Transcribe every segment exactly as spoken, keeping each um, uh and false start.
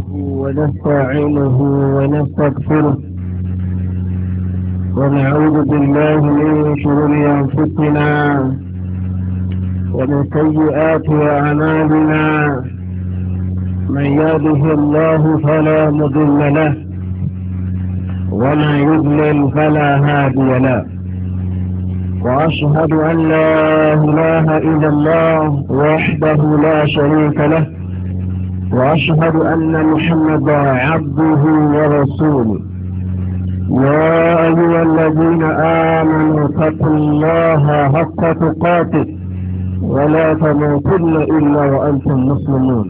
ونستعينه ونستغفره ونعوذ بالله من شرور أنفسنا ومن سيئات أعمالنا. من يهده الله فلا مضل له ومن يضلل فلا هادي له، وأشهد أن لا إله إلا الله وحده لا شريك له، وأشهد أن محمدا عبده ورسوله. يا أيها الذين آمنوا اتقوا الله حق تقاته ولا تموتن إلا وأنتم مسلمون.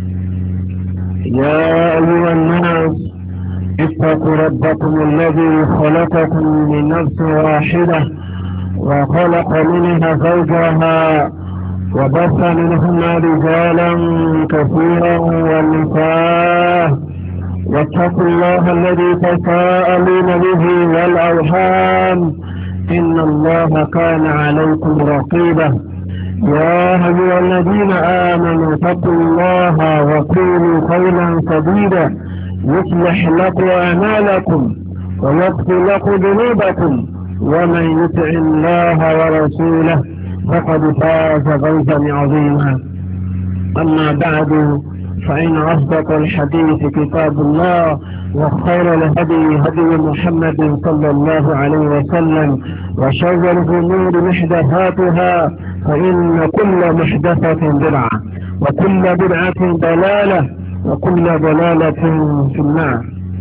يا أيها الناس اتقوا ربكم الذي خلقكم من نفس واحدة وخلق منها زوجها وبث منهما رجالا كثيرا ونساء، واتقوا الله الذي تساءلون به والأرحام إن الله كان عليكم رقيبا. يا أيها الذين آمنوا اتقوا الله وقولوا قولا سديدا يصلح لكم أعمالكم ويغفر لكم ذنوبكم، ومن يطع الله ورسوله فقد فاز فوزا عظيما. أما بعد، فإن أصدق الحديث كتاب الله، وخير الهدي هدي محمد صلى الله عليه وسلم، وشر الأمور محدثاتها، فإن كل محدثة بدعة وكل بدعة ضلالة وكل ضلالة في النار.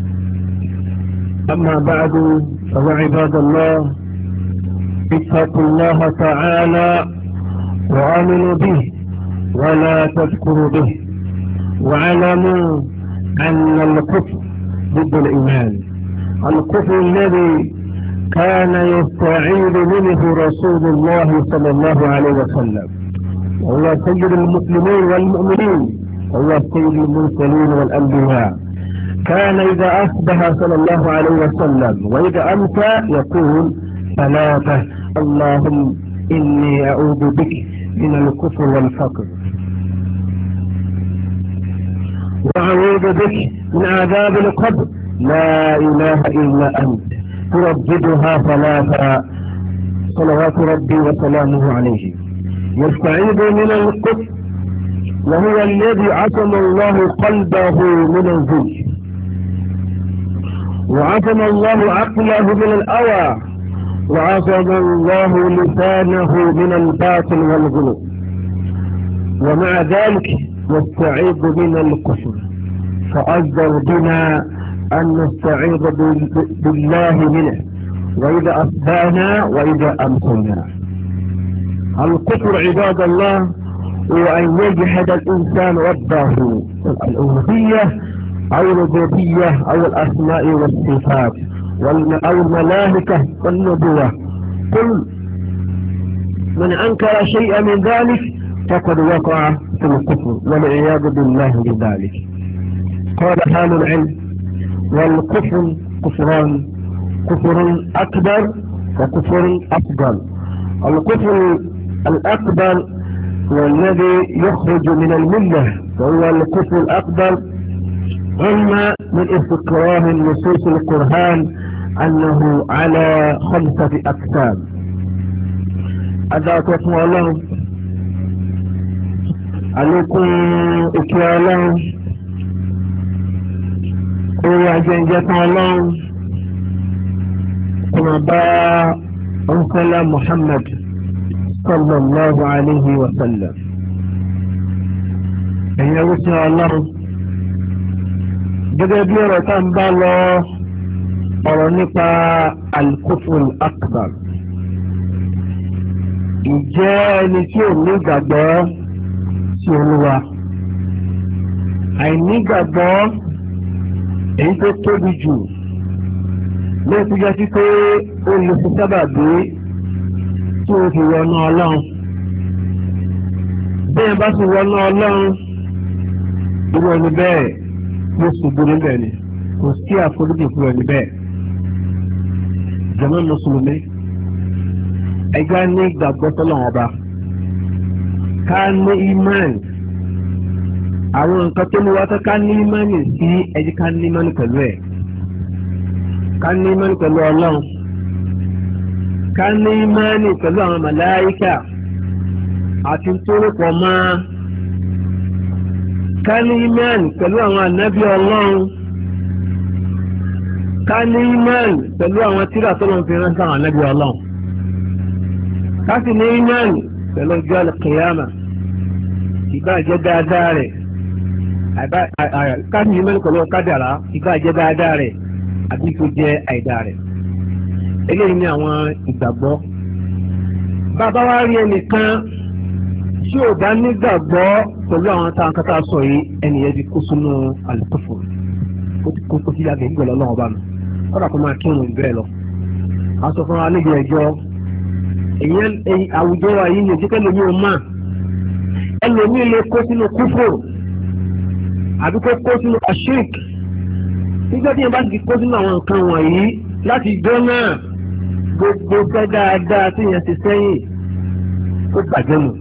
أما بعد، فيا عباد الله، اتقوا الله تعالى وآمنوا به ولا تذكروا به، واعلموا أن الكفر ضد الإيمان، الكفر الذي كان يستعيذ منه رسول الله صلى الله عليه وسلم، وهو سيد المسلمين والمؤمنين، وهو سيد المرسلين والأنبياء. كان إذا أصبح صلى الله عليه وسلم وإذا أمسى يقول ثلاثة: اللهم إني أعوذ بك من الكفر والفقر، وأعوذ بك من عذاب القبر، لا إله إلا أنت، ترددها ثلاثة صلوات ربي وسلامه عليه. يستعيذ من الكفر وهو الذي عصم الله قلبه من الزوج، وعصم الله عقله من الأوى، وعصم الله لسانه من الباطل والغلو، ومع ذلك يستعيذ من الكفر. فأجدر بنا أن نستعيذ بالله منه وإذا أصبحنا وإذا أمسينا. الكفر عباد الله هو أن يجحد الإنسان ربه، الألوهية أو الربوبية أو الأسماء والصفات أو الملائكة والنبوة. كل من أنكر شيئا من ذلك فقد وقع في الكفر، والعياذ بالله بذلك. قال أهل العلم: والكفر كفران، كفر أكبر وكفر أفضل. الكفر الأكبر هو الذي يخرج من الملة، وهو الكفر الأكبر علما من استقرار نصوص القرآن أنه على خمسة أقسام. هذا تقوى الله عليكم إكيالا قوة جنجة الله كما باء أنزل محمد صلى الله عليه وسلم. أن يوسع الله gẹ́gẹ́ bí ọ̀rọ̀ tá ń bá lọ, ọ̀rọ̀ nípa al-kufrul akbar. Ìjẹ́ ẹni tí ò ní ìgbàgbọ́ sí Olúwa, àìnígbàgbọ́ èyí tó tóbi jù ló ti jẹ́ sí pé ó lè fi sábàbí tí ó fi wọnú Ọlọ́run. Bí ẹ bá sì wọnú Ọlọ́run, irú ẹni bẹ́ẹ̀ ló ṣubú níbẹ̀ ni, kò sí àforíjì fún ẹni bẹ́ẹ̀. Jàmá Mùsùlùmí, ẹgbẹ́ ní ìgbàgbọ́ sọ́lọ́run ọba, ká ní imán àwọn nǹkan tó ní wá fẹ́ ká ní ìmánì sí ẹjí ká ní ìmánì pẹ̀lú ẹ̀ ká ní ìmánì pẹ̀lú ọlọ́run ká ní ìmánì pẹ̀lú àwọn màláíkà àti tórúkọ máa ká ní ìmánì pẹ̀lú àwọn ànábì ọlọ́run ká ní ìmánì pẹ̀lú àwọn tírà tó lọ́n fi ránṣẹ́ àwọn ànábì ọlọ́run ká sì ní ìmánì pẹ̀lú ọjọ́ àlùkìyámà ìbá jẹ́ dáadáa rẹ̀ ká ní ìmánì pẹ̀lú kádàrá ìbá jẹ́ dáadáa rẹ̀ àbí kó jẹ́ àìdáa rẹ̀ eléyìí ní àwọn ìgbàgbọ́ bàbá wa rí ẹnìkan tí ò bá nígbàgbọ́ pẹ̀lú àwọn táwọn kátà sọ yìí ẹnìyẹn ti kó sínú àlùkòfò ó ti kó sí yàgẹ̀ nígbà lọ́wọ́ bá mi kọ́dà kó máa kírun ìbẹ́ẹ̀ lọ. a sọ fún wa níbi ẹjọ́ èyí àwùjọ wa yìí yóò jẹ́ kẹ́ lómi ò máa ẹlòmíì lè kó sínú kúfò àbí kó kó sínú àṣírík nígbà tí yẹn bá ti kó sínú àwọn nǹkan wọ̀nyí láti ìjọ náà gbogbo fẹ́ dáadáa tí yẹn ti sẹ́yìn ó bàjẹ́ nù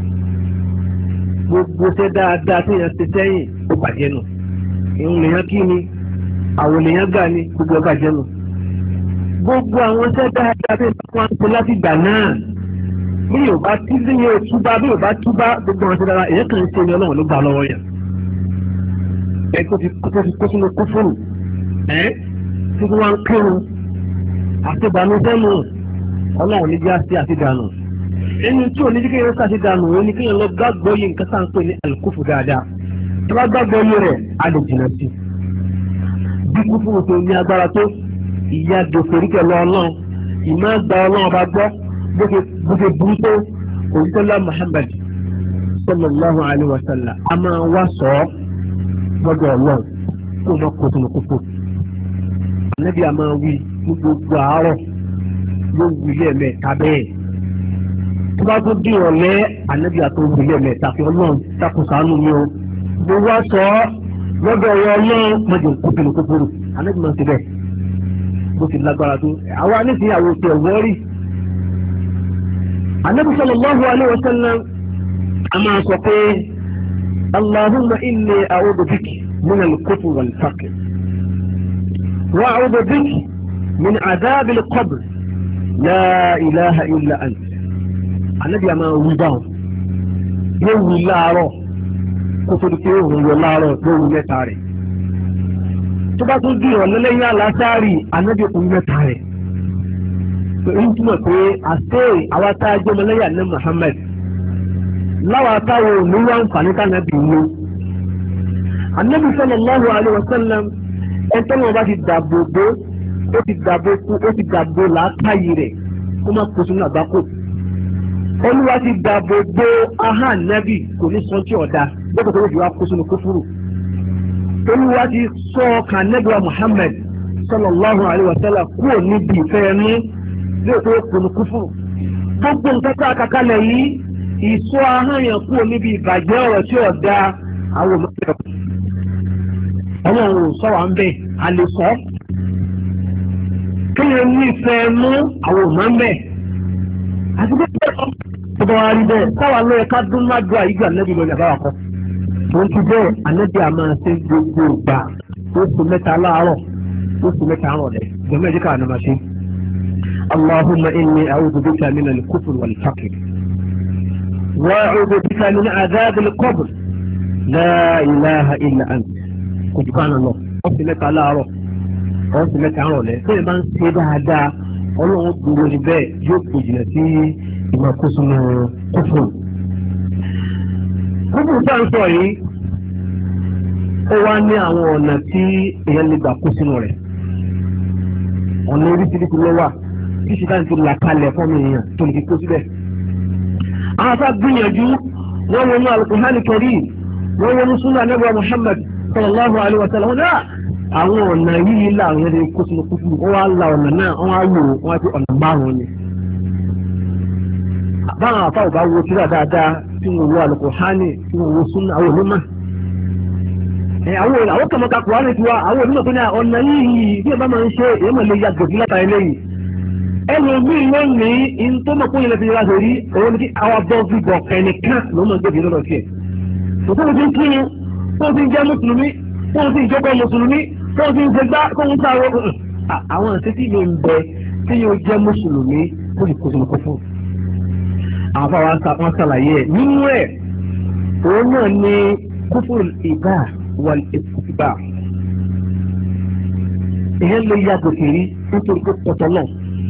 gbogbo fẹ́ dáadáa tí yẹn ti sẹ́yìn ó bàjẹ́ nù ìhun lèyàn kí ni àwọn lèyàn gbà ní gbogbo ó bàjẹ́ nù gbogbo àwọn fẹ́ dáadáa tí yẹn bá wọn ṣe láti gbà náà bí yóò bá tí bí yóò túbá bí yóò bá túbá gbogbo àwọn ṣe dáadáa èyàn kàn ń ṣe ni ọlọ́run ló gbà lọ́wọ́ yẹn ẹ kó fi kó sínú kúfùrù ẹ tí wọ́n ń kírun àti ìbànújẹ́ nù ọlọ́run ní bí a ṣe àti dànù ẹni tí ò ní kí kéèyàn ṣàti dànù ó ní kéèyàn lọ gbàgbọ́ yìí nǹkan tá à ń pè ní àlùkùfù dáadáa tí wọ́n gbàgbọ́ yìí rẹ̀ á lè jìnnà sí bí kúfùrù tó ní agbára tó ìyá dòkòríkẹ̀ lọ ọlọ́run ìmọ̀ gba ọlọ́run bá gbọ́ bó ṣe burú tó òṣìṣẹ́lá Muhammad sallallahu alayhi wa sallam a máa wá sọ ọ́ lọ́dọ̀ ọlọ́run kó o má kó sínú kúfùrù ànábì a máa wí ní gbogbo àárọ̀ ló wù ilé ẹ̀mẹ́ta bẹ́ẹ̀ tó bá tó dín ọ̀lẹ́ ànábì àti wù ilé ẹ̀mẹ́ta fi ọlọ́run takùsánú mi o mo wá sọ ọ́ lọ́dọ̀ ọ̀rọ̀ ọlọ́run mọ̀jọ̀ kókìlì kúkúrú ànábì máa ń ṣe bẹ́ẹ̀ bó ti lágbára tó àwa nísìnyí àwọn òṣèlú ẹ̀wọ́rì ànábì sallallahu alaihi wa sallam a máa sọ pé allahumma inni a'udhu biki min al-kufri wal-faqr wa a'udhu biki من عذاب القبر لا إله إلا أنت النبي ما وضعه يوم اللارو كفر يوم اللارو يوم يتاري تبا تدي ولا لا يلا ساري النبي يقول يتاري فإنت ما كوي أستي أواتا جملا يا محمد لا واتاو نوان فانتا نبي النبي صلى الله عليه وسلم أنت ما باتي دابو ó ti dàbò kú ó ti dàbò làákàyè rẹ̀ kó má kó sínú àgbákò olúwa ti dàbò gbó aha nẹ́bì kò ní sọ tí ọ̀dà lọ́kọ̀ tó fi wá kó sínú kúfúrú olúwa ti sọ ọkàn nẹ́bì wa Muhammad sallallahu alayhi wa sallam kúrò níbi ìfẹ́ ẹnu lóò tó kó ní kúfúrú gbogbo nǹkan tá a kàkálẹ̀ yìí ìsọ ahọ́n yẹn kúrò níbi ìbàjẹ́ ọ̀rọ̀ tí ọ̀dà àwọn ọmọdé ọlọ́run sọ wà ń bẹ̀ a lè sọ kéèyàn ní ìfẹ́ mú àwọn òmà ń bẹ̀. àti pé ọba wa rí bẹ́ẹ̀ táwa lóye ká dún má dùn àyíjọ ànábì lónìí àbáwá kọ́. òun ti bẹ́ẹ̀ ànábì àmà ṣe gbogbo ìgbà oṣù mẹ́ta láàárọ̀ oṣù mẹ́ta àárọ̀ rẹ̀ gbọ̀mọ̀ ẹ̀jẹ̀ káà nàmà ṣe. allahumma inni a'udhu bika min al-kufr wal-faqr wa a'udhu bika min adhab al-qabr la ilaha illa anta kò jù bá nà lọ oṣù mẹ́ta láàárọ̀ ọ̀hún sì mẹ́ta rọ̀ lẹ́ bẹ́ẹ̀ máa ń ṣe dáadáa ọlọ́run gbogbo ni bẹ́ẹ̀ yóò kó jìnnà sí ìmọ̀kóso kófò. kófò tá à ń sọ yìí ó wá ní àwọn ọ̀nà tí èèyàn lè gbà kó sínú rẹ̀ ọ̀nà oríṣiríṣi ló wà tí ṣìkà ti là kalẹ̀ fún mi èèyàn tó lè fi kó síbẹ̀. àwọn afá gbìyànjú wọ́n wọnú Al-Qur'an Karim wọ́n wọnú súnà Ànábì Muhammad sallallahu alaihi wa sallam náà àwọn ọ̀nà yìí láàrin ẹni kó sínú kúkú wọ́n wá la ọ̀nà náà wọ́n wá lò wọ́n wá sí ọ̀nà márùn-ún ni. báwọn àfa ò bá wo tíra dáadáa tí wọ́n wo Al-Qur'an tí wọ́n wo súnà àwọn onímọ̀. àwọn àwọn kàmọ́ ka Kùránì tiwa àwọn onímọ̀ tó ní ọ̀nà yìí bí ẹ bá máa ń ṣe èèmọ̀ lè ya gòkè látara eléyìí. ẹlòmíì lónìí ìntòmọ̀ kó yẹn lè fi yára sórí òun ni kí àwọn abọ́ fi bọ̀ kẹ́nìkan ló máa gbé tó ti ń jẹ́ mùsùlùmí tó ti ń jókòó mùsùlùmí tó ti ń ṣe gbá tó ń sáré àwọn àṣetí mi ń bẹ tí yóò jẹ́ mùsùlùmí tó lè kó sínú kófò. àwọn afáwọn wọn ṣàlàyé ẹ̀ nínú ẹ̀ òun náà ní kófò ìbá wal ìbá. èèyàn lè ya gòkèrí nítorí pé pọ̀tọ́ náà.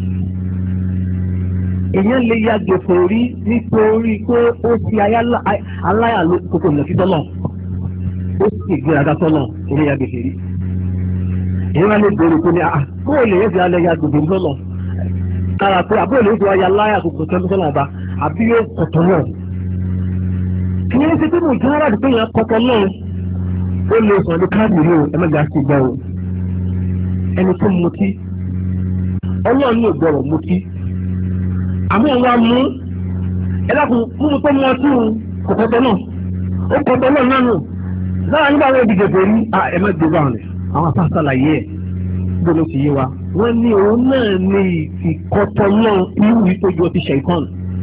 èèyàn lè ya gòkèrí nítorí pé ó ti aláyà kókò ìlẹ̀kítọ́ náà. ó sì gbéraga sọ́nà ilé ya gòkèrí. èèyàn wá lè bèrè pé ní àbúrò lè yẹ ti alẹ́ ya gòkèrí sọ́nà. kára pé àbúrò lè ti wá ya láyà kókò sọ́nà ọba àbí yóò pọ̀tọ́ náà. kì í ṣe pé mo jẹ́ aráàlú pé yẹn pọ̀tọ́ náà. ó lè sọ̀rọ̀ ní káàdì rí o ẹ má gbà sí gbà o. ẹni tó mutí ọlọ́run ní ògbọ́rọ̀ mutí àmọ́ ìwà mú ẹlẹ́kùn mímu tó mú ọtí kòkòtò náà ó kòkòtò náà náà nù lára nígbà wọn ìdíje pé ní ẹ̀mẹ́ gbogbo àwọn àwọn afásàlàyé ẹ̀ gbọ́dọ̀ ti yé wa wọ́n ní òun náà ní ìkọ́tọ̀ náà irú ìtọ́jú ti ṣẹ̀kọ́n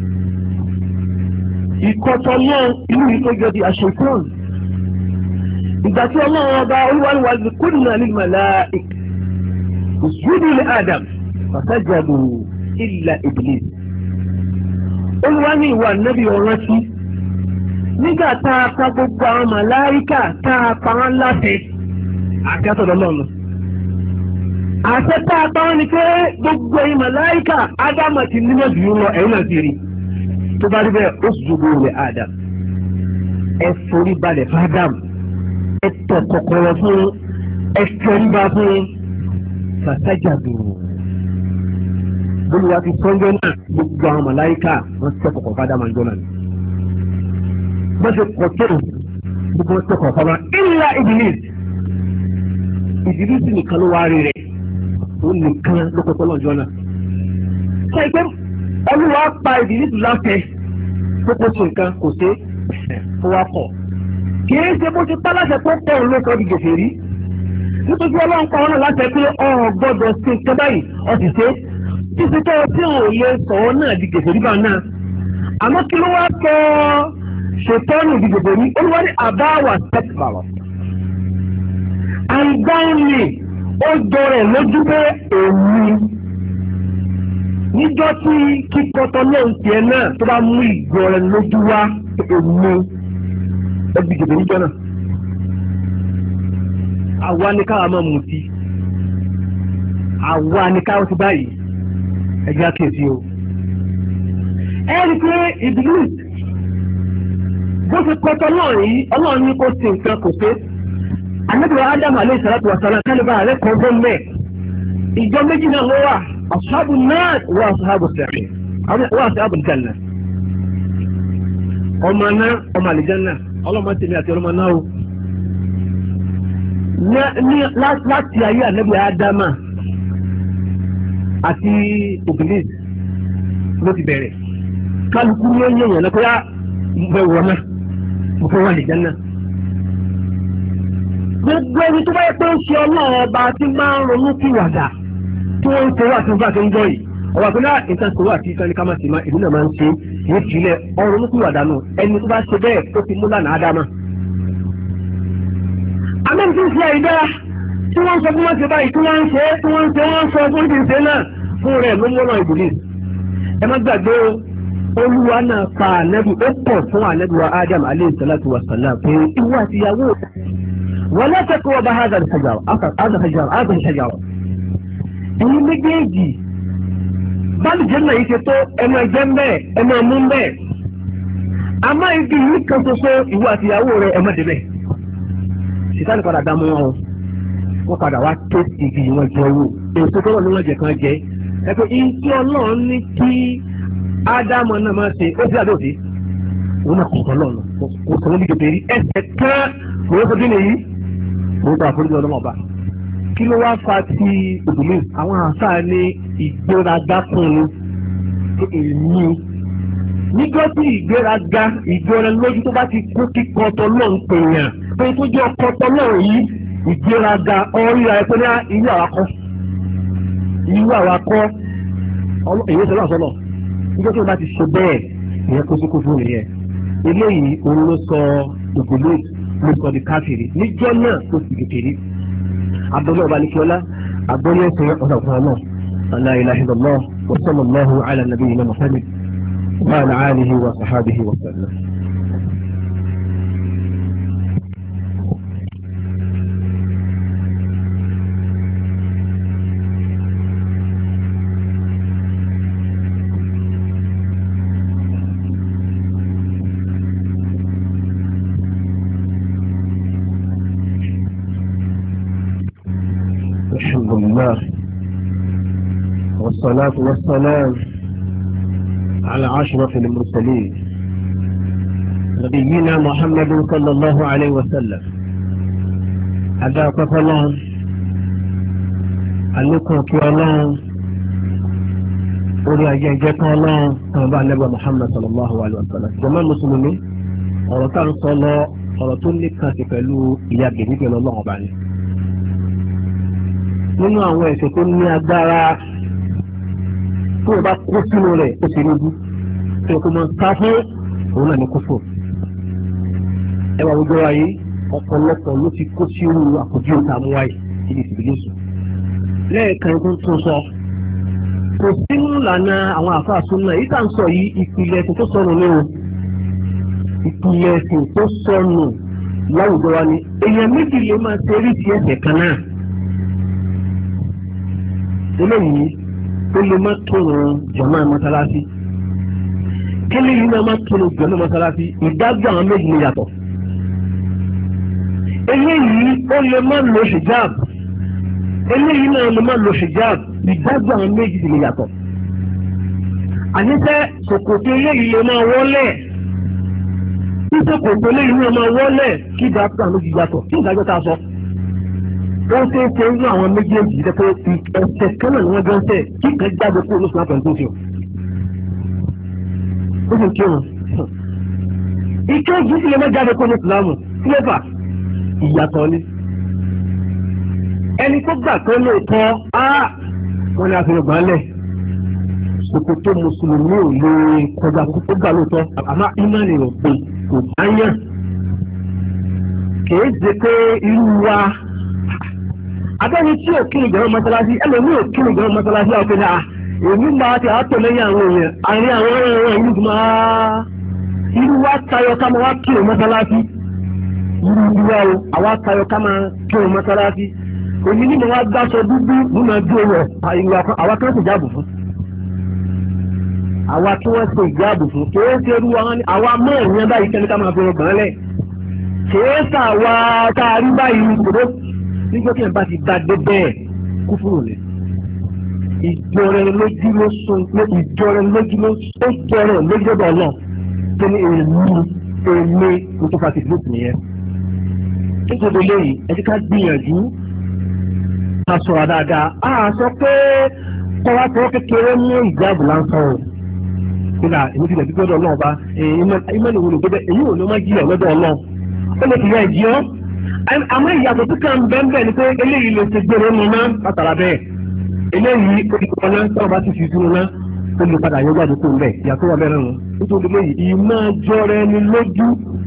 ìkọ́tọ̀ náà irú ìtọ́jú ti àṣẹkọ́n ìgbà tí ọlọ́run ọba olúwaríwá kúrìnà ní màláíkà usjudu li Adam fasajadu illa Iblis. Olúwa ní ìwà nẹ́bí ọ̀rán sí nígbà tá a pa gbogbo àwọn màláíkà tá a pa wọ́n láṣẹ àti àtọ̀dọ̀ lọ́nà. àṣẹ tá a pa wọ́n ni pé gbogbo ẹ̀yin màláíkà Ádámù ti nímọ̀ jù lọ ẹ̀yin náà ti rí tó bá rí bẹ́ẹ̀ usjudu li Adam. ẹ forí balẹ̀ fún Ádámù ẹ tọ̀ kọ̀kọ̀rọ̀ fún ẹ tẹríba fún fasajadu. Olúwa ti sọ́njọ́ náà gbogbo àwọn màláíkà wọ́n tẹ́ kọ̀kọ̀ fádà máa ń jọ náà ni. wọ́n ti kọ̀ tó gbogbo wọn tẹ́ kọ̀kọ̀ fádà illa Iblis. Iblis nìkan ló wá rí rẹ̀ ó nìkan ló kọ́kọ́ lọ́jọ́ náà. sọ pé Olúwa pa Iblis láṣẹ tó kó so nǹkan kò ṣe ó wá kọ̀. kì í ṣe bó ti pa láṣẹ tó pọ̀ ló sọ di gèfè rí. nítorí Ọlọ́run pa ọ́nà láṣẹ pé ọ̀hún gbọ́dọ̀ ṣe nǹkan báyìí ó ti ṣe títí tó tí ò lè sọ̀rọ̀ náà di gègé nígbà náà àmọ́ kí ló wá sọ ṣètọ́nù di gègé ní olúwa ní àbáwà tẹ́tìbàrọ̀ àìgbáhùnì ó jọ rẹ̀ lójú pé èmi níjọ́ tí kíkọ́tọ́ náà ń tiẹ̀ náà tó bá mú ìjọ rẹ̀ lójú wá èmi ó di gègé níjọ́ náà àwa ni káwa máa mutí àwa ni káwa ti báyìí ẹgbẹ́ àkèsí o. ẹ rí i pé Iblis bó ṣe kọ́tọ́ náà yìí ọlọ́run ní kó ṣe nǹkan kò ṣe. Ànábì wa Ádámù alayhi salatu wa salam kálíbà rẹ̀ kọ́ bọ́ mẹ́. ìjọ méjì náà ló wà ashabu nar wa ashabu sa'ir wa ashabu janna. ọmọ náà ọmọ àlìjánná ọlọ́mọ tèmi àti ọlọ́mọ náà o. láti ayé Ànábì Ádámù àti Iblis ló ti bẹ̀rẹ̀ kálukú ló ń yẹ̀yàn lọ́kọ́ mo fẹ́ wọ̀ náà mo fẹ́ wà lè jẹ́ náà. gbogbo ẹni tó bá yẹ pé ó ṣe ọlọ́run ọba tí máa ń ronú kí wàdà tí wọ́n ń ṣe wà tí wọ́n bá ti ń jọ yìí ọba pé náà nǹkan ṣe wà tí ìkànnì ká máa ṣe máa ìlú náà máa ń ṣe ní ìjìnlẹ̀ ọ̀rọ̀ ronú kí wàdà náà ẹni tó bá ṣe bẹ́ẹ̀ tó ti mú lánàá Ádámà. amẹ́ni tí ń ṣe àìdá tí wọ́n ń sọ fún wọn ṣe báyìí tí wọ́n ń ṣe tí wọ́n ń ṣe wọ́n ń sọ fún ìṣe náà fún rẹ̀ ló ń wọ́n Iblis. ẹ má gbàgbé Olúwa náà pa ànábì ó pọ̀ fún ànábì wa Ádámù alayhi salatu wa salam pé ìwọ àti ìyàwó wala taqrabu hadha al-hajar hadha al-hajar hadha al-hajar. ẹ̀yin méjèèjì báàlì jẹ́ náà yìí ṣe tó ẹ máa jẹ́ mbẹ́ ẹ máa mú mbẹ́ àmọ́ ibi yìí kan ṣoṣo ìwọ àti ìyàwó rẹ̀ ẹ má débẹ̀. Sìtáànì padà dá mọ́ wọn wọ́n padà wá tó igi wọn jẹ owó èso tó wọ́n ní wọ́n jẹ kan jẹ ẹ̀pẹ́ ìtí Ọlọ́run ní kí Ádámù náà máa ṣe ó sí àdóòtí òun náà kọ̀ọ̀kan lọ́nà kò sọ ní kékeré ẹsẹ̀ kan kò yẹ fojú nìyí òun tó àforíjì Ọlọ́run ọba. kí ló wá fa ti òdùnmí àwọn àṣà ní ìgbéraga fún un èmi nígbà tí ìgbéraga ìgbéra lójú tó bá ti kú kíkọ́ tọ́ lọ́n pèèyàn pé tó jẹ́ ọkọ̀ tọ́ lọ́n yìí ìgbéraga ọ̀rí ara ẹ̀pẹ́ ní ìlú àwakọ́ ìlú àwakọ́ èyí sọlá sọlọ nígbà tí wọ́n bá ti ṣe bẹ́ẹ̀ ìyẹn kó síkú fún ìyẹn eléyìí òun ló sọ ògùnlé ló sọ di káfíìrì níjọ́ náà tó sì kékeré abdullahi balikiola agbóyè ṣe ọ̀dọ̀ fún ọmọ la ilaha illallah wa sallallahu ala nabiyyina muhammad wa ala alihi wa sahbihi wa sallam. الحمد لله والصلاة والسلام على أشرف المرسلين نبينا محمد صلى الله عليه وسلم هذا كفلان أنكم كيالان أولي أجيجك الله كما النبي محمد صلى الله عليه وسلم جماعة المسلمين ورطان صلى ورطان لكاتب له إلى جديد الله عليه nínú àwọn ẹ̀ṣẹ̀ tó ní agbára tó o bá kó sínú rẹ̀ ó ṣe lójú tó o kò mọ ká fún òun náà ní kófò. ẹ wà gbogbo wáyé ọ̀pọ̀lọpọ̀ ló ti kó sí irú àpòjú ìta mú wáyé níbi ìsìnkú sùn. lẹ́ẹ̀kan tó ń tún sọ kò sínú ìlànà àwọn àfáàsùn náà yìí tá à ń sọ yìí ìpìlẹ̀ ẹ̀sìn tó sọnù ní o ìpìlẹ̀ ẹ̀sìn tó sọnù láwùjọ wa ni èèyàn méjì lè máa ṣe eré ti ẹ̀ṣẹ̀ kan náà. eléyìí ó lè má kírun jọ̀mọ́ mọ́sálásí eléyìí náà má kírun jọ̀mọ́ mọ́sálásí ìdájọ́ àwọn méjì lè yàtọ̀. eléyìí ó lè má lo hijab eléyìí náà lè má lo hijab ìdájọ́ àwọn méjì lè yàtọ̀. àníṣe ṣòkòtò eléyìí lè máa wọlé tí ṣòkòtò eléyìí náà máa wọlé kí ìdájọ́ àwọn méjì yàtọ̀ kí ìdájọ́ tá a sọ. wọ́n ṣe é ṣe ń àwọn méjèèjì dẹ́pẹ́ ẹsẹ̀ kan náà ni wọ́n jọ ń tẹ̀ kí kan jáde kó olóṣù náà pẹ̀lú tó fi hàn. ó sì ń kí wọn. ike ojú sì lè má jáde kó olóṣù láàmù sílẹ̀fà ìyàtọ̀ ni. ẹni tó gbà kan lóòótọ́ á wọ́n ní àfihàn gbọ́nlẹ̀. ṣòkòtò mùsùlùmí ò lè kọjá tó gbà lóòótọ́ àmọ́ ìmánì rẹ̀ pé kò bá yàn. kì í ṣe pé irú wa abẹ́ni tí ò kiri ìgbẹ̀rún mọ́sálásí ẹlòmí ò kiri ìgbẹ̀rún mọ́sálásí ọ̀pẹ́ náà èmi máa ti àátọ̀ lẹ́yìn àwọn èèyàn àárín àwọn ẹ̀rọ ìlú máa irú wa tayọ ká máa wá kiri mọ́sálásí irú ìwà o àwa tayọ ká máa kiri mọ́sálásí èmi ní mo wá gbàsọ dúdú nínú ẹgbẹ́ rẹ̀ àwa kan sì jáàbù fún àwa tí wọ́n ṣe ìjáàbù fún kì í ṣe irú wọn ni àwa mọ́ ìyẹn báyìí kẹ́ni ká máa fi ọgbọ̀n lẹ̀ kì í ṣàwa tá a rí báyìí kòdó nígbà tí ẹ bá ti bá dé bẹ́ẹ̀ kú fúrò lẹ̀. ìjọrẹ lójú ló sún ìjọrẹ lójú ló ó jọrẹ lójú ọ̀dọ̀ náà tó ní èmi èmi kò tó fàtí group nìyẹn. nítorí lẹ́yìn ẹ ti ká gbìyànjú ká sọ̀rọ̀ dáadáa a sọ pé kọ́wá tó kékeré mú ìjáàbù láǹfọ̀ o. kódà èmi ti dẹ̀bí gbọ́dọ̀ náà bá ìmọ̀ ìwòlò gbọ́dọ̀ èyí ò ní má jí ẹ̀ lọ́dọ̀ náà ó lè fi yá ìjì ọ́. àmọ́ ìyàtọ̀ tó kàn bẹ́ẹ̀ bẹ́ẹ̀ ni pé eléyìí lè ṣe gbèrè mu náà látara bẹ́ẹ̀ eléyìí olùkọ́ náà tí wọ́n bá ti fi dúró náà ó lè padà yọ jáde kó ń bẹ̀ ìyàtọ̀ wà bẹ́ẹ̀ nù nítorí eléyìí ìmọ̀ jọrẹ ni lójú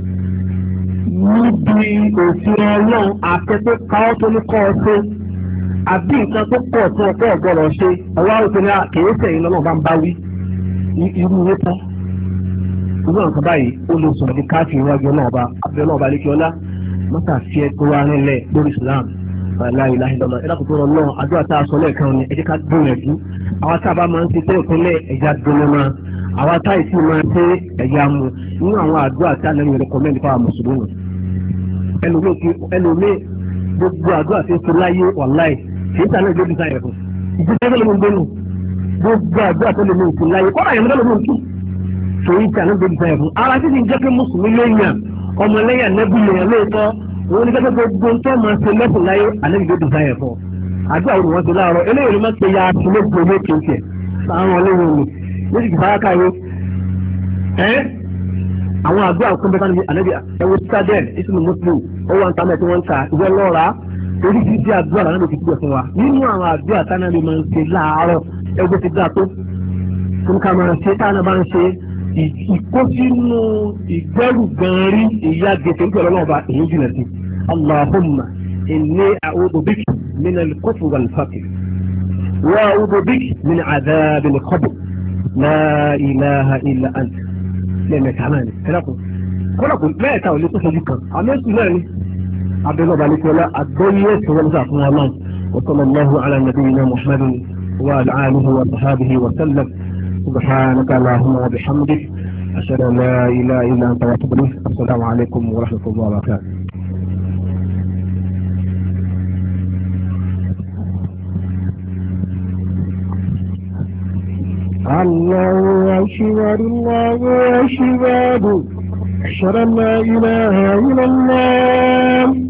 níbi òfin ọlọ́run àtẹ́tẹ́ káwọ́ tó ní kọ́ ọ ṣe àbí nǹkan tó pọ̀ tó ọkọ̀ ọ̀gbọ́rọ̀ ṣe ọwọ́ òfin náà kìí sẹ́yìn lọ́nà bá ń bá wí irú owó tán irú àwọn kan báyìí ó lè sọ̀rọ̀ ní káàkiri iwájú náà bá abẹ́rẹ́ náà bá lé kí ọlá mọ́tà fi ẹ́ tó wá nílẹ̀ lórí Islam láì láì lọ́nà ẹ̀dá kòtò rọ̀ náà àdúrà tá a sọ lẹ́ẹ̀kan ni ẹ jẹ́ ká gbìyànjú àwa tá a bá máa ń ṣe tẹ́lẹ̀ tẹ́lẹ̀ ẹ̀já dúró máa àwa tá ìsìn máa ń ṣe ẹ̀já mu nínú àwọn àdúrà tí a lẹ́nu rẹ̀kọ́mẹ́ndì fáwọn mùsùlùmí ẹlòmíì gbogbo àdúrà tí ó ti láyé wàláì kìí sàánú ìgbé bí sáyẹ̀ fún ìdíjẹ́ tó lè mú gbónú gbogbo àdúrà tó lè mú ìsìn láyé kọ́ra ìyẹn tó lè mú ìsìn kìí sàánú ìgbé bí sáyẹ̀ fún ara títí jẹ́ pé mùsùlùmí lẹ́yìn ọmọlẹ́yìn nẹ́bí lèèyàn lóòótọ́ òun ní kẹ́kẹ́ gbogbo tó máa ṣe lẹ́sìn láyé àlejò tó sáyẹ̀ fún àdúrà òun wọn ti láàárọ̀ eléyìí ló máa pe ya sílé gbòmé kéńtẹ̀ sáwọn ọlẹ́yìn òní lóṣù kìí sáyà káyé ẹ́ àwọn àdúrà kan bẹ́ẹ̀ káni àlejò ẹ̀wọ̀ sádẹ́ẹ̀lì ìsìn mùsùlùmí ó wà ń ta mẹ́tí wọ́n ń ta ìwé lọ́ra oríṣiríṣi àdúrà làwọn ló ti gbé fún wa nínú àwọn àdúrà táwọn lè máa ń ṣe láàárọ̀ ẹgbẹ́ ti dáa tó fún ká máa ṣe táwọn bá ń ṣe ìkó sínú ìgbẹ́rù gan rí ìyá gèsè ń pẹ̀lú ọlọ́ọ̀bá èyí jìnà sí. Allahumma inni a'udhu bika min al-kufri wal-faqr wa a'udhu bika min adhab al-qabr la ilaha illa anta. lẹ́ẹ̀mẹ́ta náà ni ẹ̀dàkùn kọ́lọ̀kùn mẹ́ẹ̀ta ò lè tó fojú kan àmẹ́sùn náà ni abẹ́lọ́ba ní kọ́lá àgbọ́yé ẹ̀sìn wọn sà fún ọlọ́run wa sallallahu ala nabiyyina muhammadin wa ala alihi wa sahbihi wa sallam subhanaka allahumma wa bihamdik ashhadu an la ilaha illa anta wa atubu ilayk. assalamu alaykum wa rahmatullahi wa barakatuh. الله أكبر الله أكبر أشهد أن لا إله إلا الله.